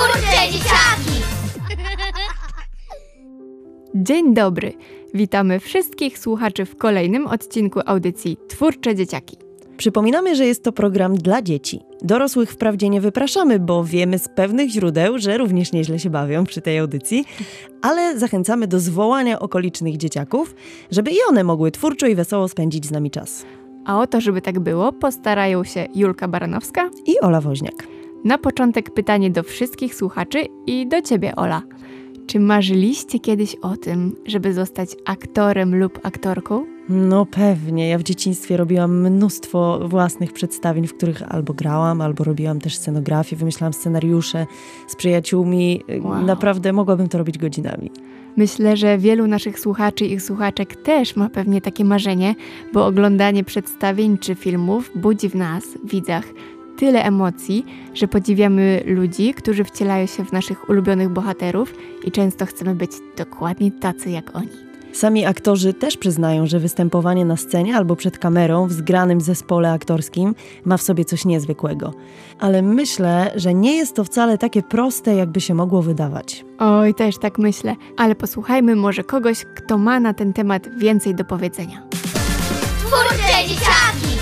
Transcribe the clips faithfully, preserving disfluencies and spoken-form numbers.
Twórcze dzieciaki! Dzień dobry. Witamy wszystkich słuchaczy w kolejnym odcinku audycji Twórcze dzieciaki. Przypominamy, że jest to program dla dzieci. Dorosłych wprawdzie nie wypraszamy, bo wiemy z pewnych źródeł, że również nieźle się bawią przy tej audycji, ale zachęcamy do zwołania okolicznych dzieciaków, żeby i one mogły twórczo i wesoło spędzić z nami czas. A o to, żeby tak było, postarają się Julka Baranowska I Ola Woźniak. Na początek pytanie do wszystkich słuchaczy i do ciebie, Ola. Czy marzyliście kiedyś o tym, żeby zostać aktorem lub aktorką? No pewnie. Ja w dzieciństwie robiłam mnóstwo własnych przedstawień, w których albo grałam, albo robiłam też scenografię, wymyślałam scenariusze z przyjaciółmi. Wow. Naprawdę mogłabym to robić godzinami. Myślę, że wielu naszych słuchaczy i słuchaczek też ma pewnie takie marzenie, bo oglądanie przedstawień czy filmów budzi w nas, widzach, tyle emocji, że podziwiamy ludzi, którzy wcielają się w naszych ulubionych bohaterów i często chcemy być dokładnie tacy jak oni. Sami aktorzy też przyznają, że występowanie na scenie albo przed kamerą w zgranym zespole aktorskim ma w sobie coś niezwykłego. Ale myślę, że nie jest to wcale takie proste, jakby się mogło wydawać. Oj, też tak myślę, ale posłuchajmy może kogoś, kto ma na ten temat więcej do powiedzenia. Twórcze dzieciaki!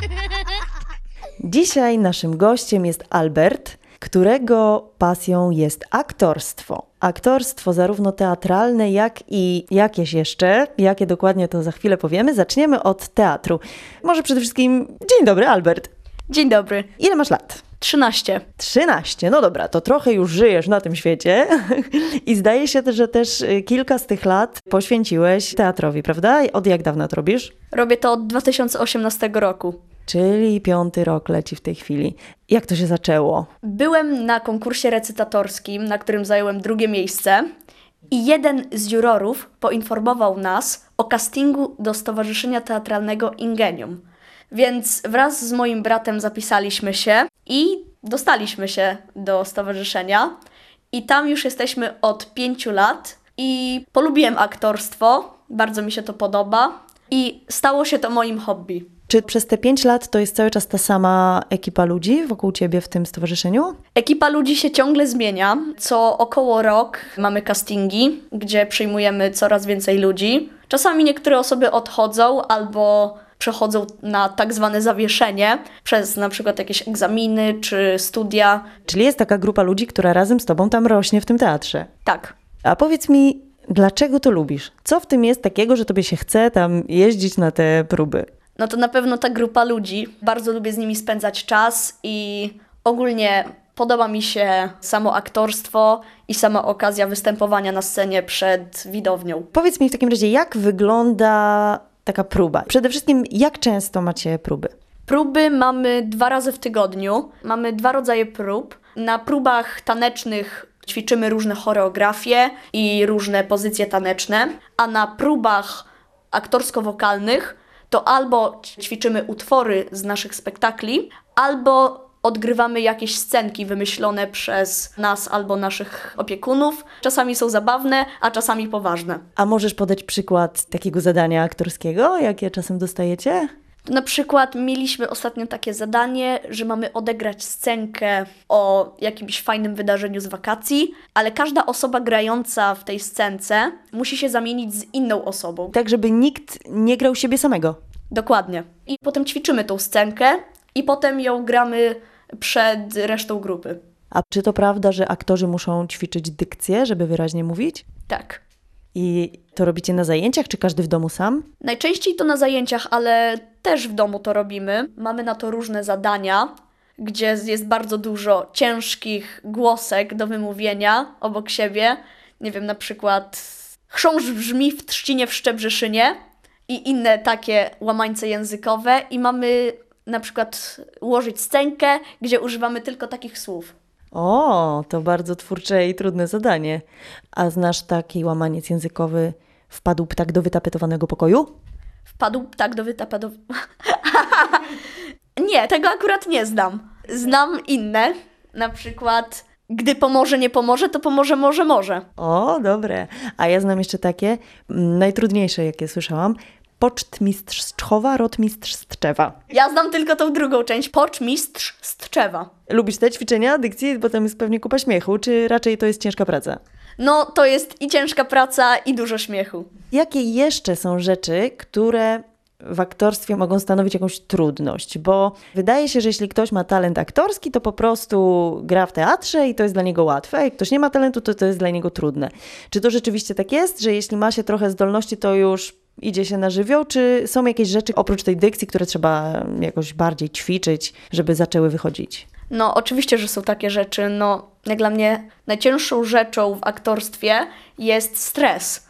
Dzisiaj naszym gościem jest Albert, którego pasją jest aktorstwo. Aktorstwo zarówno teatralne, jak i jakieś jeszcze. Jakie dokładnie, to za chwilę powiemy. Zaczniemy od teatru. Może przede wszystkim dzień dobry, Albert. Dzień dobry. Ile masz lat? trzynaście. trzynaście. No dobra, to trochę już żyjesz na tym świecie. I zdaje się, że też kilka z tych lat poświęciłeś teatrowi, prawda? Od jak dawna to robisz? Robię to od dwa tysiące osiemnastego roku. Czyli piąty rok leci w tej chwili. Jak to się zaczęło? Byłem na konkursie recytatorskim, na którym zająłem drugie miejsce i jeden z jurorów poinformował nas o castingu do Stowarzyszenia Teatralnego Ingenium. Więc wraz z moim bratem zapisaliśmy się i dostaliśmy się do stowarzyszenia. I tam już jesteśmy od pięciu lat i polubiłem aktorstwo, bardzo mi się to podoba i stało się to moim hobby. Czy przez te pięć lat to jest cały czas ta sama ekipa ludzi wokół ciebie w tym stowarzyszeniu? Ekipa ludzi się ciągle zmienia. Co około rok mamy castingi, gdzie przyjmujemy coraz więcej ludzi. Czasami niektóre osoby odchodzą albo przechodzą na tak zwane zawieszenie przez na przykład jakieś egzaminy czy studia. Czyli jest taka grupa ludzi, która razem z tobą tam rośnie w tym teatrze. Tak. A powiedz mi, dlaczego to lubisz? Co w tym jest takiego, że tobie się chce tam jeździć na te próby? No to na pewno ta grupa ludzi. Bardzo lubię z nimi spędzać czas i ogólnie podoba mi się samo aktorstwo i sama okazja występowania na scenie przed widownią. Powiedz mi w takim razie, jak wygląda taka próba? Przede wszystkim, jak często macie próby? Próby mamy dwa razy w tygodniu. Mamy dwa rodzaje prób. Na próbach tanecznych ćwiczymy różne choreografie i różne pozycje taneczne, a na próbach aktorsko-wokalnych to albo ćwiczymy utwory z naszych spektakli, albo odgrywamy jakieś scenki wymyślone przez nas albo naszych opiekunów. Czasami są zabawne, a czasami poważne. A możesz podać przykład takiego zadania aktorskiego, jakie czasem dostajecie? Na przykład mieliśmy ostatnio takie zadanie, że mamy odegrać scenkę o jakimś fajnym wydarzeniu z wakacji, ale każda osoba grająca w tej scence musi się zamienić z inną osobą. Tak, żeby nikt nie grał siebie samego. Dokładnie. I potem ćwiczymy tą scenkę i potem ją gramy przed resztą grupy. A czy to prawda, że aktorzy muszą ćwiczyć dykcję, żeby wyraźnie mówić? Tak. I to robicie na zajęciach, czy każdy w domu sam? Najczęściej to na zajęciach, ale też w domu to robimy. Mamy na to różne zadania, gdzie jest bardzo dużo ciężkich głosek do wymówienia obok siebie. Nie wiem, na przykład chrząszcz brzmi w trzcinie w Szczebrzeszynie i inne takie łamańce językowe. I mamy na przykład ułożyć scenkę, gdzie używamy tylko takich słów. O, to bardzo twórcze i trudne zadanie. A znasz taki łamaniec językowy "wpadł ptak do wytapetowanego pokoju"? Wpadł ptak do wytapetowanego... Nie, tego akurat nie znam. Znam inne, na przykład gdy pomoże, nie pomoże, to pomoże, może, może. O, dobre. A ja znam jeszcze takie, najtrudniejsze, jakie słyszałam. Pocztmistrz z Tczowa, rotmistrz z Tczewa. Ja znam tylko tą drugą część, pocztmistrz z Tczewa. Lubisz te ćwiczenia dykcji, bo tam jest pewnie kupa śmiechu, czy raczej to jest ciężka praca? No, to jest i ciężka praca, i dużo śmiechu. Jakie jeszcze są rzeczy, które w aktorstwie mogą stanowić jakąś trudność? Bo wydaje się, że jeśli ktoś ma talent aktorski, to po prostu gra w teatrze i to jest dla niego łatwe, a jak ktoś nie ma talentu, to to jest dla niego trudne. Czy to rzeczywiście tak jest, że jeśli ma się trochę zdolności, to już idzie się na żywioł, czy są jakieś rzeczy oprócz tej dykcji, które trzeba jakoś bardziej ćwiczyć, żeby zaczęły wychodzić? No, oczywiście, że są takie rzeczy. No, jak dla mnie najcięższą rzeczą w aktorstwie jest stres,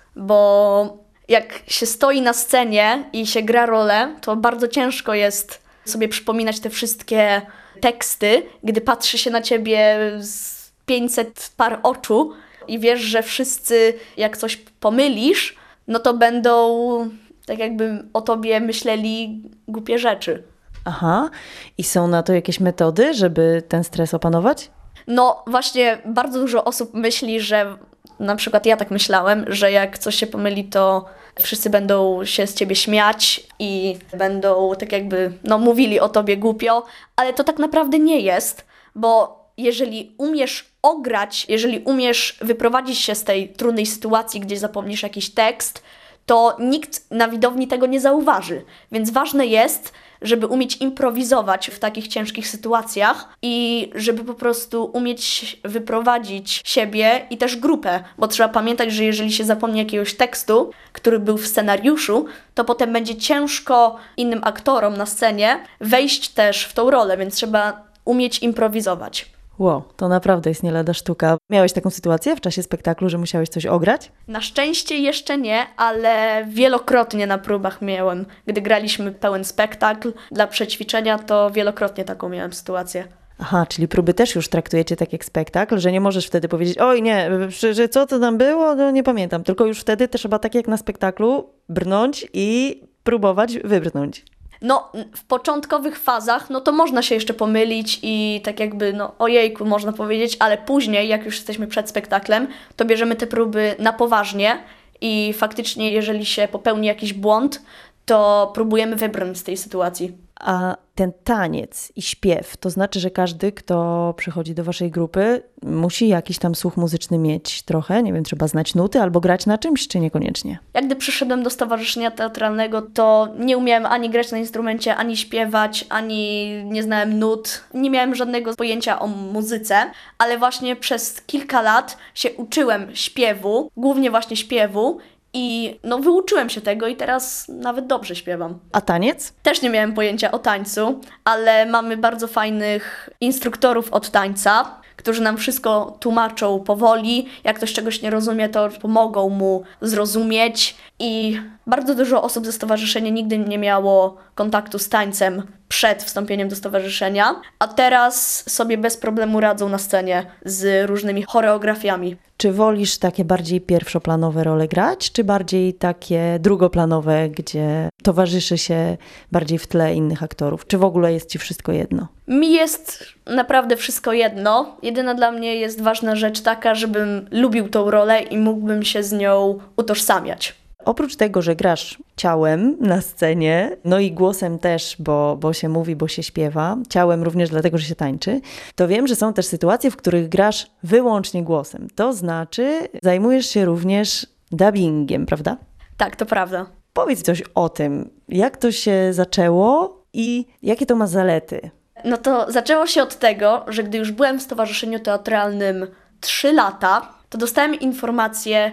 bo jak się stoi na scenie i się gra rolę, to bardzo ciężko jest sobie przypominać te wszystkie teksty, gdy patrzy się na ciebie z pięćset par oczu i wiesz, że wszyscy, jak coś pomylisz, no to będą tak jakby o tobie myśleli głupie rzeczy. Aha, i są na to jakieś metody, żeby ten stres opanować? No właśnie bardzo dużo osób myśli, że na przykład ja tak myślałem, że jak coś się pomyli, to wszyscy będą się z ciebie śmiać i będą tak jakby no, mówili o tobie głupio, ale to tak naprawdę nie jest, bo jeżeli umiesz ograć, jeżeli umiesz wyprowadzić się z tej trudnej sytuacji, gdzie zapomnisz jakiś tekst, to nikt na widowni tego nie zauważy. Więc ważne jest, żeby umieć improwizować w takich ciężkich sytuacjach i żeby po prostu umieć wyprowadzić siebie i też grupę, bo trzeba pamiętać, że jeżeli się zapomni jakiegoś tekstu, który był w scenariuszu, to potem będzie ciężko innym aktorom na scenie wejść też w tą rolę, więc trzeba umieć improwizować. Wow, to naprawdę jest nie lada sztuka. Miałeś taką sytuację w czasie spektaklu, że musiałeś coś ograć? Na szczęście jeszcze nie, ale wielokrotnie na próbach miałem. Gdy graliśmy pełen spektakl dla przećwiczenia, to wielokrotnie taką miałem sytuację. Aha, czyli próby też już traktujecie tak jak spektakl, że nie możesz wtedy powiedzieć, oj nie, że co to tam było, no nie pamiętam. Tylko już wtedy też trzeba tak jak na spektaklu brnąć i próbować wybrnąć. No, w początkowych fazach, no to można się jeszcze pomylić i tak jakby, no ojejku, można powiedzieć, ale później, jak już jesteśmy przed spektaklem, to bierzemy te próby na poważnie i faktycznie, jeżeli się popełni jakiś błąd, to próbujemy wybrnąć z tej sytuacji. A ten taniec i śpiew, to znaczy, że każdy, kto przychodzi do waszej grupy, musi jakiś tam słuch muzyczny mieć trochę, nie wiem, trzeba znać nuty albo grać na czymś, czy niekoniecznie? Jak gdy przyszedłem do Stowarzyszenia Teatralnego, to nie umiałem ani grać na instrumencie, ani śpiewać, ani nie znałem nut. Nie miałem żadnego pojęcia o muzyce, ale właśnie przez kilka lat się uczyłem śpiewu, głównie właśnie śpiewu, i no wyuczyłem się tego i teraz nawet dobrze śpiewam. A taniec? Też nie miałem pojęcia o tańcu, ale mamy bardzo fajnych instruktorów od tańca, którzy nam wszystko tłumaczą powoli. Jak ktoś czegoś nie rozumie, to pomogą mu zrozumieć. I bardzo dużo osób ze stowarzyszenia nigdy nie miało kontaktu z tańcem przed wstąpieniem do stowarzyszenia, a teraz sobie bez problemu radzą na scenie z różnymi choreografiami. Czy wolisz takie bardziej pierwszoplanowe role grać, czy bardziej takie drugoplanowe, gdzie towarzyszy się bardziej w tle innych aktorów? Czy w ogóle jest ci wszystko jedno? Mi jest naprawdę wszystko jedno. Jedyna dla mnie jest ważna rzecz taka, żebym lubił tą rolę i mógłbym się z nią utożsamiać. Oprócz tego, że grasz ciałem na scenie, no i głosem też, bo, bo się mówi, bo się śpiewa, ciałem również dlatego, że się tańczy, to wiem, że są też sytuacje, w których grasz wyłącznie głosem. To znaczy zajmujesz się również dubbingiem, prawda? Tak, to prawda. Powiedz coś o tym, jak to się zaczęło i jakie to ma zalety? No to zaczęło się od tego, że gdy już byłem w Stowarzyszeniu Teatralnym trzy lata, to dostałem informację,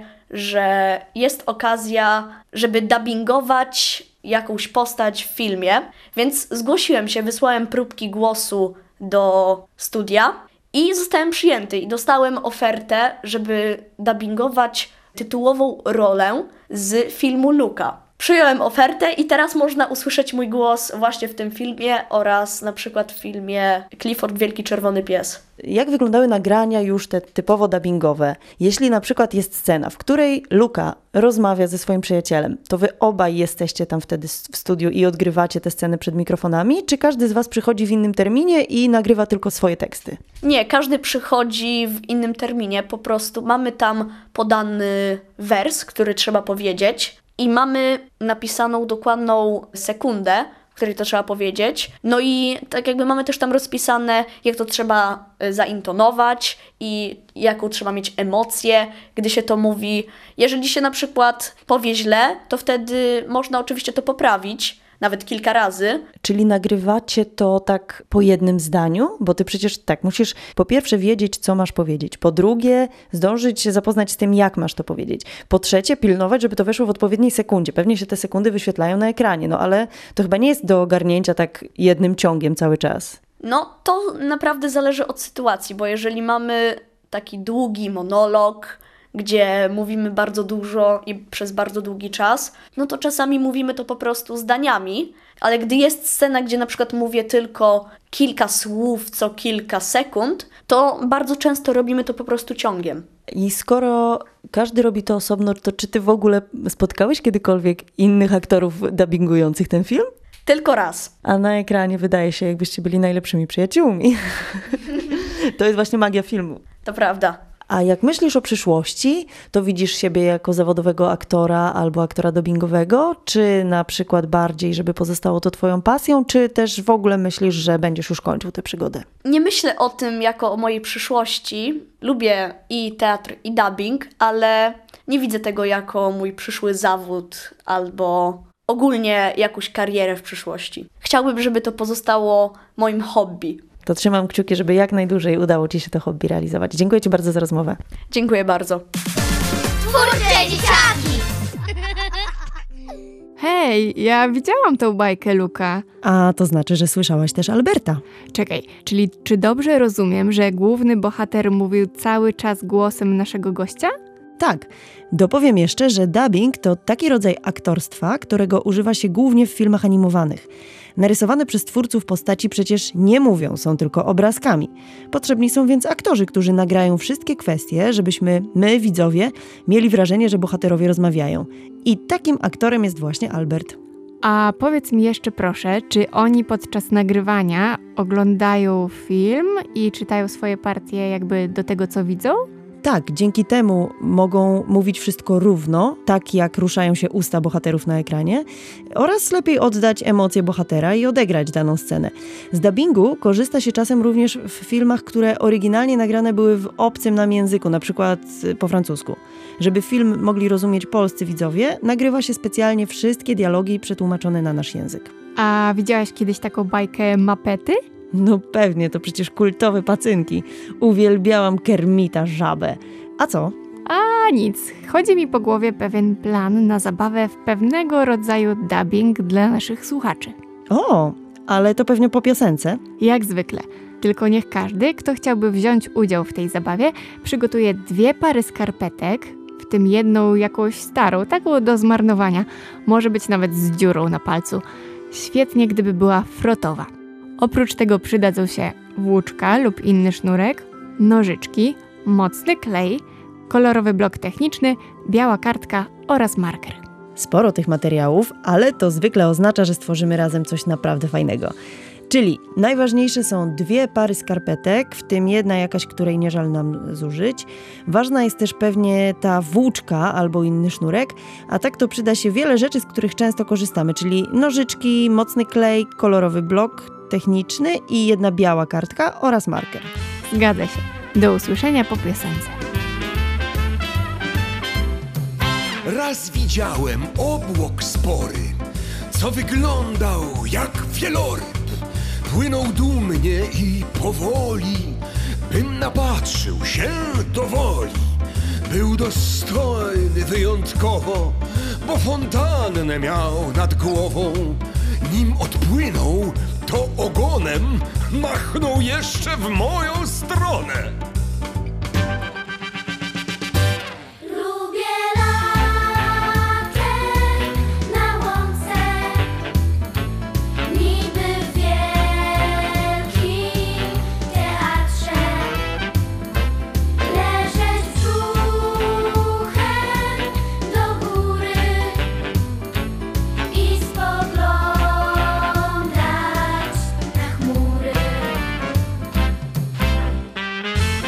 że jest okazja, żeby dubbingować jakąś postać w filmie, więc zgłosiłem się, wysłałem próbki głosu do studia i zostałem przyjęty i dostałem ofertę, żeby dubbingować tytułową rolę z filmu Luka. Przyjąłem ofertę i teraz można usłyszeć mój głos właśnie w tym filmie oraz na przykład w filmie Clifford Wielki Czerwony Pies. Jak wyglądały nagrania już te typowo dubbingowe? Jeśli na przykład jest scena, w której Luka rozmawia ze swoim przyjacielem, to wy obaj jesteście tam wtedy w studiu i odgrywacie te sceny przed mikrofonami, czy każdy z was przychodzi w innym terminie i nagrywa tylko swoje teksty? Nie, każdy przychodzi w innym terminie, po prostu mamy tam podany wers, który trzeba powiedzieć i mamy napisaną dokładną sekundę, w której to trzeba powiedzieć. No i tak jakby mamy też tam rozpisane, jak to trzeba zaintonować i jaką trzeba mieć emocję, gdy się to mówi. Jeżeli się na przykład powie źle, to wtedy można oczywiście to poprawić, nawet kilka razy. Czyli nagrywacie to tak po jednym zdaniu? Bo ty przecież tak, musisz po pierwsze wiedzieć, co masz powiedzieć. Po drugie, zdążyć się zapoznać z tym, jak masz to powiedzieć. Po trzecie, pilnować, żeby to weszło w odpowiedniej sekundzie. Pewnie się te sekundy wyświetlają na ekranie, no ale to chyba nie jest do ogarnięcia tak jednym ciągiem cały czas. No, to naprawdę zależy od sytuacji, bo jeżeli mamy taki długi monolog, gdzie mówimy bardzo dużo i przez bardzo długi czas, no to czasami mówimy to po prostu zdaniami, ale gdy jest scena, gdzie na przykład mówię tylko kilka słów co kilka sekund, to bardzo często robimy to po prostu ciągiem. I skoro każdy robi to osobno, to czy ty w ogóle spotkałeś kiedykolwiek innych aktorów dubbingujących ten film? Tylko raz. A na ekranie wydaje się, jakbyście byli najlepszymi przyjaciółmi. To jest właśnie magia filmu. To prawda. A jak myślisz o przyszłości, to widzisz siebie jako zawodowego aktora albo aktora dubbingowego, czy na przykład bardziej, żeby pozostało to twoją pasją, czy też w ogóle myślisz, że będziesz już kończył tę przygodę? Nie myślę o tym jako o mojej przyszłości. Lubię i teatr, i dubbing, ale nie widzę tego jako mój przyszły zawód albo ogólnie jakąś karierę w przyszłości. Chciałbym, żeby to pozostało moim hobby. To trzymam kciuki, żeby jak najdłużej udało ci się to hobby realizować. Dziękuję ci bardzo za rozmowę. Dziękuję bardzo. Twórcze dzieciaki! Hej, ja widziałam tą bajkę, Luka. A to znaczy, że słyszałaś też Alberta. Czekaj, czyli czy dobrze rozumiem, że główny bohater mówił cały czas głosem naszego gościa? Tak. Dopowiem jeszcze, że dubbing to taki rodzaj aktorstwa, którego używa się głównie w filmach animowanych. Narysowane przez twórców postaci przecież nie mówią, są tylko obrazkami. Potrzebni są więc aktorzy, którzy nagrają wszystkie kwestie, żebyśmy, my, widzowie, mieli wrażenie, że bohaterowie rozmawiają. I takim aktorem jest właśnie Albert. A powiedz mi jeszcze proszę, czy oni podczas nagrywania oglądają film i czytają swoje partie jakby do tego, co widzą? Tak, dzięki temu mogą mówić wszystko równo, tak jak ruszają się usta bohaterów na ekranie, oraz lepiej oddać emocje bohatera i odegrać daną scenę. Z dubbingu korzysta się czasem również w filmach, które oryginalnie nagrane były w obcym nam języku, na przykład po francusku. Żeby film mogli rozumieć polscy widzowie, nagrywa się specjalnie wszystkie dialogi przetłumaczone na nasz język. A widziałaś kiedyś taką bajkę Mapety? No pewnie, to przecież kultowe pacynki. Uwielbiałam Kermita Żabę. A co? A nic, chodzi mi po głowie pewien plan na zabawę w pewnego rodzaju dubbing dla naszych słuchaczy. O, ale to pewnie po piosence. Jak zwykle. Tylko niech każdy, kto chciałby wziąć udział w tej zabawie, przygotuje dwie pary skarpetek, w tym jedną jakąś starą, taką do zmarnowania. Może być nawet z dziurą na palcu. Świetnie, gdyby była frotowa. Oprócz tego przydadzą się włóczka lub inny sznurek, nożyczki, mocny klej, kolorowy blok techniczny, biała kartka oraz marker. Sporo tych materiałów, ale to zwykle oznacza, że stworzymy razem coś naprawdę fajnego. Czyli najważniejsze są dwie pary skarpetek, w tym jedna jakaś, której nie żal nam zużyć. Ważna jest też pewnie ta włóczka albo inny sznurek, a tak to przyda się wiele rzeczy, z których często korzystamy, czyli nożyczki, mocny klej, kolorowy blok techniczny i jedna biała kartka oraz marker. Zgadza się. Do usłyszenia po piosence. Raz widziałem obłok spory, co wyglądał jak wieloryb. Płynął dumnie i powoli, bym napatrzył się do woli. Był dostojny wyjątkowo, bo fontannę miał nad głową. Nim odpłynął, to ogonem machnął jeszcze w moją stronę. Lubię latem na łące, niby w wielkim teatrze, leżeć brzuchem do góry i spoglądać na chmury.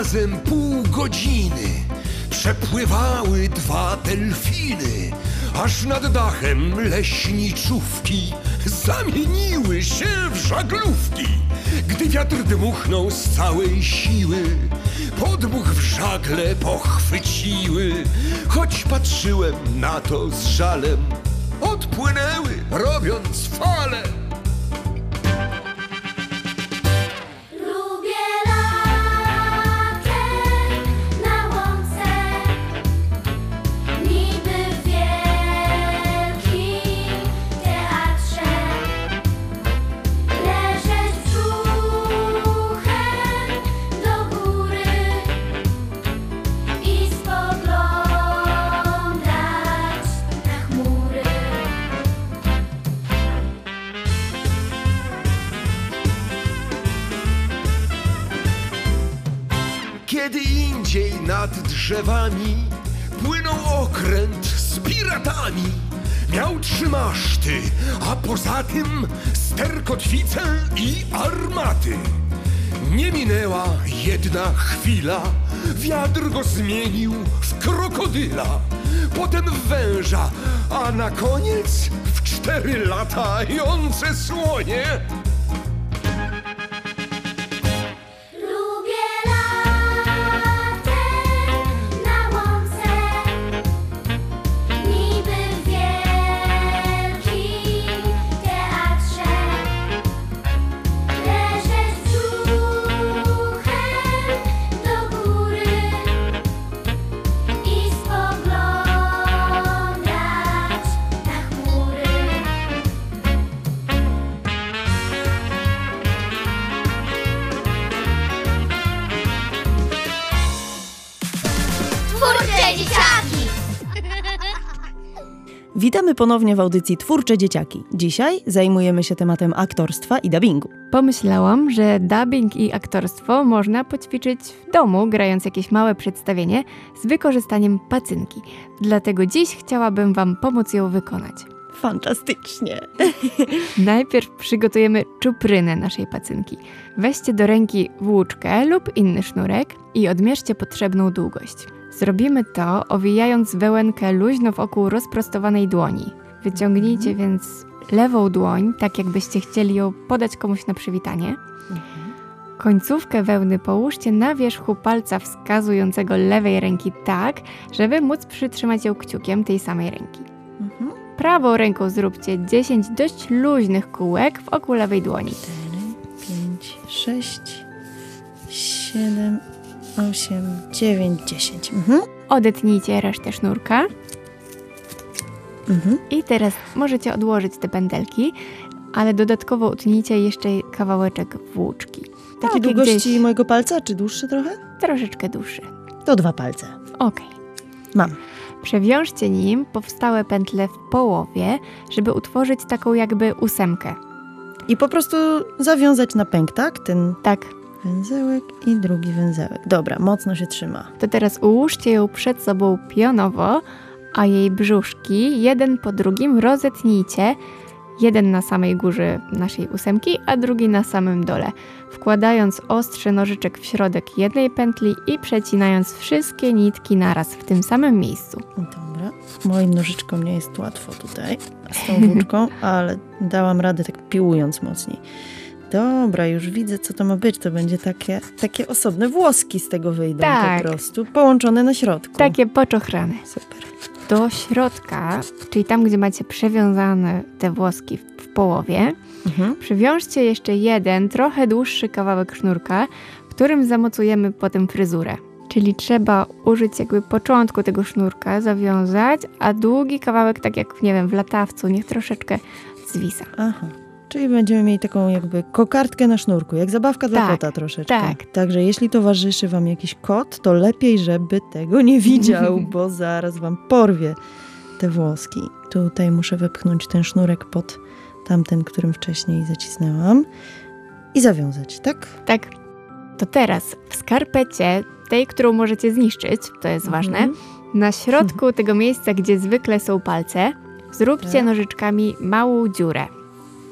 razem pół godziny przepływały dwa delfiny, aż nad dachem leśniczówki zamieniły się w żaglówki. Gdy wiatr dmuchnął z całej siły, podmuch w żagle pochwyciły. Choć patrzyłem na to z żalem, odpłynęły, robiąc fale. Lubię latem na łące, niby w wielkim teatrze, leżeć brzuchem do góry i spoglądać na chmury. Kiedy indziej nad drzewami płynął okręt z piratami. Miał trzy maszty, a poza tym ster, kotwicę i armaty. Nie minęła jedna chwila, wiatr go zmienił w krokodyla, potem w węża, a na koniec w cztery latające słonie. Lubię latem na łące, niby w wielkim teatrze, leżeć brzuchem do góry i spoglądać na chmury. Twórcze dzieciaki! Witamy ponownie w audycji Twórcze Dzieciaki. Dzisiaj zajmujemy się tematem aktorstwa i dubbingu. Pomyślałam, że dubbing i aktorstwo można poćwiczyć w domu, grając jakieś małe przedstawienie z wykorzystaniem pacynki. Dlatego dziś chciałabym Wam pomóc ją wykonać. Fantastycznie! Najpierw przygotujemy czuprynę naszej pacynki. Weźcie do ręki włóczkę lub inny sznurek i odmierzcie potrzebną długość. Zrobimy to, owijając wełenkę luźno wokół rozprostowanej dłoni. Wyciągnijcie więc lewą dłoń, tak jakbyście chcieli ją podać komuś na przywitanie. Końcówkę wełny połóżcie na wierzchu palca wskazującego lewej ręki tak, żeby móc przytrzymać ją kciukiem tej samej ręki. Prawą ręką zróbcie dziesięć dość luźnych kółek wokół lewej dłoni. pięć, sześć, siedem, osiem, dziewięć, dziesięć. Mhm. Odetnijcie resztę sznurka. Mhm. I teraz możecie odłożyć te pętelki, ale dodatkowo utnijcie jeszcze kawałeczek włóczki. Takiej Takie długości gdzieś mojego palca, czy dłuższy trochę? troszeczkę dłuższe. To dwa palce. Okej. Mam. Przewiążcie nim powstałe pętle w połowie, żeby utworzyć taką jakby ósemkę. I po prostu zawiązać na pęk, tak? Ten Tak, węzełek i drugi węzełek. Dobra, mocno się trzyma. to teraz ułóżcie ją przed sobą pionowo, a jej brzuszki jeden po drugim rozetnijcie. Jeden na samej górze naszej ósemki, a drugi na samym dole. Wkładając ostrzy nożyczek w środek jednej pętli i przecinając wszystkie nitki naraz w tym samym miejscu. Dobra. Moim nożyczkom nie jest łatwo tutaj z tą włóczką, ale dałam radę tak piłując mocniej. Dobra, już widzę, co to ma być. To będzie takie, takie osobne włoski z tego wyjdą Tak. po prostu, połączone na środku. Takie poczochrane. Super. Do środka, czyli tam, gdzie macie przewiązane te włoski w, w połowie, Mhm. przywiążcie jeszcze jeden, trochę dłuższy kawałek sznurka, którym zamocujemy potem fryzurę. Czyli trzeba użyć jakby początku tego sznurka, zawiązać, a długi kawałek, tak jak, nie wiem, w latawcu, niech troszeczkę zwisa. Aha. Czyli będziemy mieli taką jakby kokardkę na sznurku, jak zabawka dla Tak, kota troszeczkę. tak. Także jeśli towarzyszy wam jakiś kot, to lepiej, żeby tego nie widział, bo zaraz wam porwie te włoski. Tutaj muszę wepchnąć ten sznurek pod tamten, którym wcześniej zacisnęłam i zawiązać, tak? Tak. To teraz w skarpecie, tej, którą możecie zniszczyć, to jest ważne, Mhm. na środku tego miejsca, gdzie zwykle są palce, zróbcie Tak. nożyczkami małą dziurę.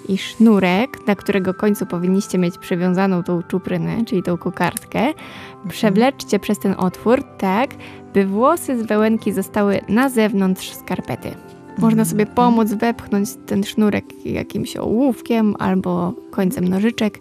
i sznurek, na którego końcu powinniście mieć przywiązaną tą czuprynę, czyli tą kokardkę, przewleczcie przez ten otwór tak, by włosy z wełenki zostały na zewnątrz skarpety. Można sobie pomóc wepchnąć ten sznurek jakimś ołówkiem albo końcem nożyczek.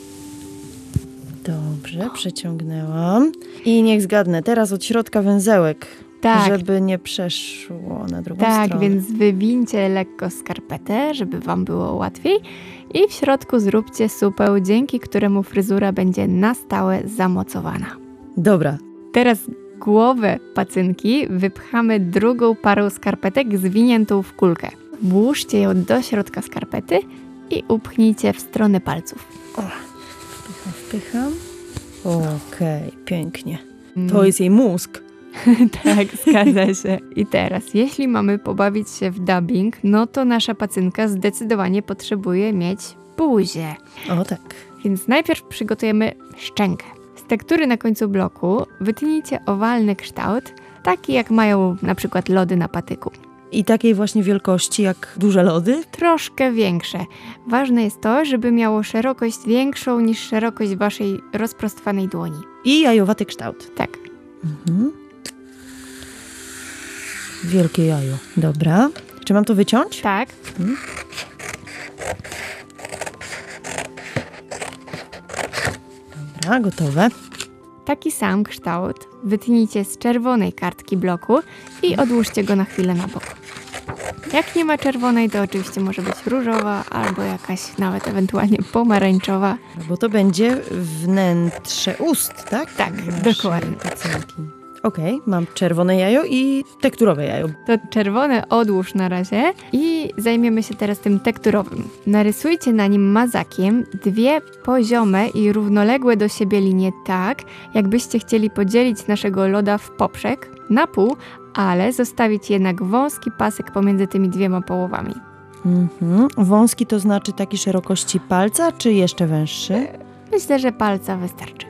Dobrze, przeciągnęłam. I niech zgadnę, teraz od środka węzełek, Tak. żeby nie przeszło na drugą Tak, stronę. więc wywincie lekko skarpetę, żeby wam było łatwiej i w środku zróbcie supeł, dzięki któremu fryzura będzie na stałe zamocowana. Dobra, Teraz głowę pacynki wypchamy drugą parą skarpetek zwiniętą w kulkę. Włóżcie ją do środka skarpety i upchnijcie w stronę palców. wpycham, wpycham. Okej, pięknie. To jest jej mózg. Tak, zgadza się. I teraz, jeśli mamy pobawić się w dubbing, no to nasza pacynka zdecydowanie potrzebuje mieć buzię. O tak. Więc najpierw przygotujemy szczękę. Z tektury na końcu bloku wytnijcie owalny kształt, taki jak mają na przykład lody na patyku. I takiej właśnie wielkości jak duże lody? Troszkę większe. Ważne jest to, żeby miało szerokość większą niż szerokość waszej rozprostowanej dłoni. I jajowaty kształt. Tak. Mhm. Wielkie jajo. Dobra. Czy mam to wyciąć? Tak. Dobra, gotowe. Taki sam kształt wytnijcie z czerwonej kartki bloku i odłóżcie go na chwilę na bok. Jak nie ma czerwonej, to oczywiście może być różowa albo jakaś nawet ewentualnie pomarańczowa. Bo to będzie wnętrze ust, tak? Tak, Naszej dokładnie. pacynki. Okej, mam czerwone jajo i tekturowe jajo. To czerwone odłóż na razie i zajmiemy się teraz tym tekturowym. Narysujcie na nim mazakiem dwie poziome i równoległe do siebie linie tak, jakbyście chcieli podzielić naszego loda w poprzek na pół, ale zostawić jednak wąski pasek pomiędzy tymi dwiema połowami. Mhm. Wąski to znaczy taki szerokości palca, czy jeszcze węższy? Myślę, że palca wystarczy.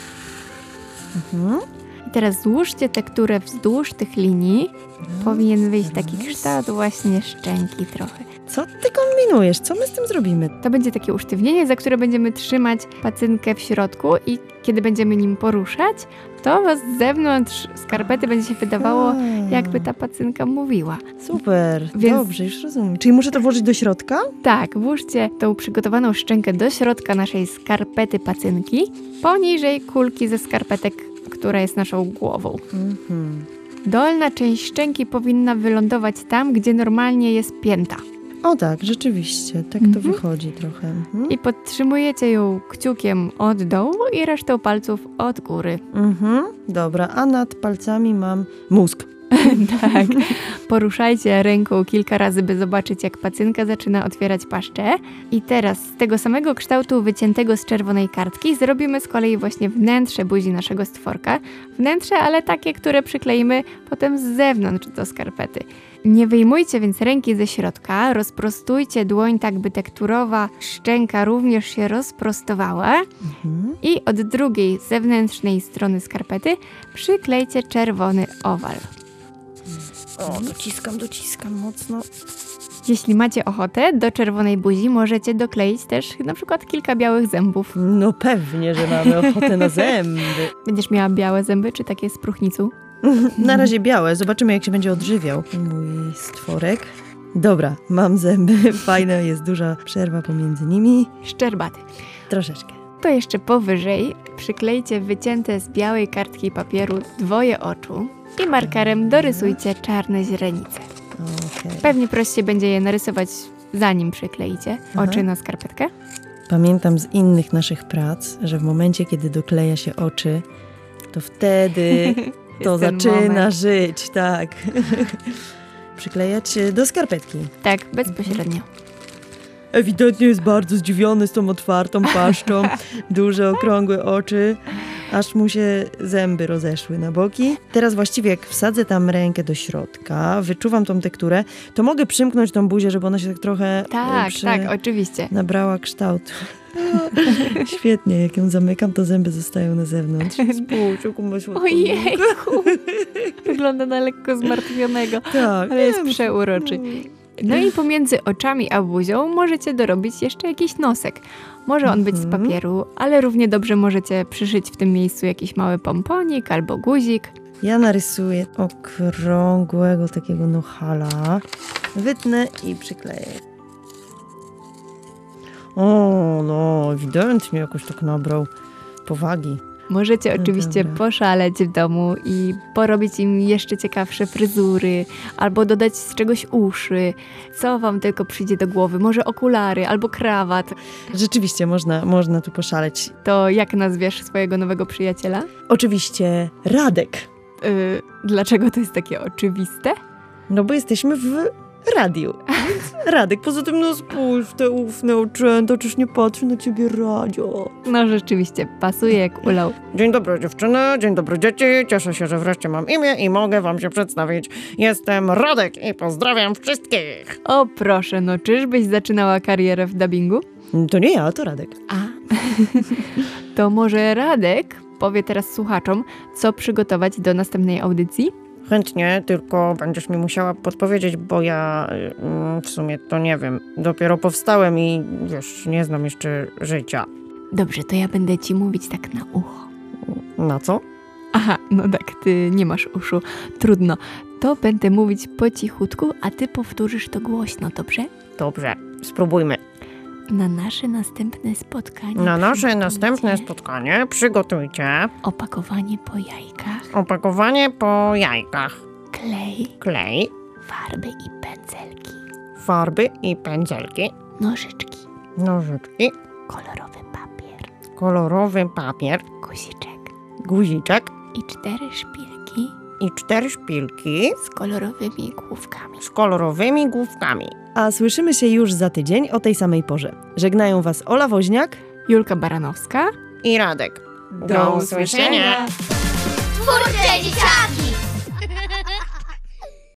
Mhm. I teraz złóżcie tekturę wzdłuż tych linii. Powinien wyjść taki kształt właśnie szczęki trochę. Co ty kombinujesz? Co my z tym zrobimy? To będzie takie usztywnienie, za które będziemy trzymać pacynkę w środku i kiedy będziemy nim poruszać, to z zewnątrz skarpety będzie się wydawało, A. jakby ta pacynka mówiła. Super, Więc- dobrze, już rozumiem. Czyli muszę to włożyć do środka? Tak, włóżcie tą przygotowaną szczękę do środka naszej skarpety pacynki, poniżej kulki ze skarpetek, która jest naszą głową. Mhm. Dolna część szczęki powinna wylądować tam, gdzie normalnie jest pięta. O tak, rzeczywiście, tak Mhm. to wychodzi trochę. Mhm. I podtrzymujecie ją kciukiem od dołu i resztą palców od góry. Mhm. Dobra, a nad palcami mam mózg. Tak. Poruszajcie ręką kilka razy, by zobaczyć, jak pacynka zaczyna otwierać paszczę. I teraz z tego samego kształtu wyciętego z czerwonej kartki zrobimy z kolei właśnie wnętrze buzi naszego stworka. Wnętrze, ale takie, które przykleimy potem z zewnątrz do skarpety. Nie wyjmujcie więc ręki ze środka, rozprostujcie dłoń tak, by tekturowa szczęka również się rozprostowała Mhm. i od drugiej zewnętrznej strony skarpety przyklejcie czerwony owal. O, dociskam, dociskam mocno. Jeśli macie ochotę, do czerwonej buzi możecie dokleić też na przykład kilka białych zębów. No pewnie, że mamy ochotę na zęby. Będziesz miała białe zęby, czy takie z próchnicą? Na razie białe, zobaczymy jak się będzie odżywiał mój stworek. Dobra, mam zęby, fajne, jest duża przerwa pomiędzy nimi. Szczerbaty. Troszeczkę. To jeszcze powyżej przyklejcie wycięte z białej kartki papieru dwoje oczu i markerem dorysujcie czarne źrenice. Okej. Pewnie prościej będzie je narysować, zanim przykleicie oczy na skarpetkę. Pamiętam z innych naszych prac, że w momencie, kiedy dokleja się oczy, to wtedy to ten zaczyna moment. żyć, tak. Przyklejać do skarpetki. Tak, bezpośrednio. Ewidentnie jest bardzo zdziwiony z tą otwartą paszczą, duże, okrągłe oczy, aż mu się zęby rozeszły na boki. Teraz właściwie jak wsadzę tam rękę do środka, wyczuwam tą tekturę, to mogę przymknąć tą buzię, żeby ona się tak trochę Tak, przy... tak, oczywiście. nabrała kształtu. Świetnie, jak ją zamykam, to zęby zostają na zewnątrz. Spójrz, jaką ma słodką Ojejku! Wygląda na lekko zmartwionego, Tak, ale jest wiem, przeuroczy. No i pomiędzy oczami a buzią możecie dorobić jeszcze jakiś nosek. Może on być z papieru, ale równie dobrze możecie przyszyć w tym miejscu jakiś mały pomponik albo guzik. Ja narysuję okrągłego takiego nohala. Wytnę i przykleję. O, no, ewidentnie jakoś tak nabrał powagi. Możecie No oczywiście dobra. poszaleć w domu i porobić im jeszcze ciekawsze fryzury, albo dodać z czegoś uszy, co wam tylko przyjdzie do głowy, może okulary albo krawat. Rzeczywiście można, można tu poszaleć. To jak nazwiesz swojego nowego przyjaciela? Oczywiście Radek. Yy, dlaczego to jest takie oczywiste? No bo jesteśmy w radiu. Więc Radek, poza tym no spójrz w te ufne oczęta, czyż nie patrzy na ciebie radio. No rzeczywiście, pasuje jak ulał. Dzień dobry dziewczyny, dzień dobry dzieci. Cieszę się, że wreszcie mam imię i mogę wam się przedstawić. Jestem Radek i pozdrawiam wszystkich. O proszę, no czyżbyś zaczynała karierę w dubbingu? To nie ja, to Radek. A, to może Radek powie teraz słuchaczom, co przygotować do następnej audycji? Chętnie, tylko będziesz mi musiała podpowiedzieć, bo ja mm, w sumie to nie wiem. Dopiero powstałem i wiesz, nie znam jeszcze życia. Dobrze, to ja będę ci mówić tak na ucho. Na co? Aha, no tak, ty nie masz uszu. Trudno. To będę mówić po cichutku, a ty powtórzysz to głośno, dobrze? Dobrze, spróbujmy. Na nasze następne spotkanie. Na nasze przygotujcie następne spotkanie przygotujcie opakowanie po jajkach, opakowanie po jajkach, klej, klej, farby i pędzelki, farby i pędzelki, nożyczki, nożyczki, kolorowy papier, kolorowy papier, guziczek guziczek i cztery szpilki i cztery szpilki z kolorowymi główkami. z kolorowymi główkami. A słyszymy się już za tydzień o tej samej porze. Żegnają was Ola Woźniak Julka Baranowska. I Radek. Do usłyszenia! Twórcze dzieciaki!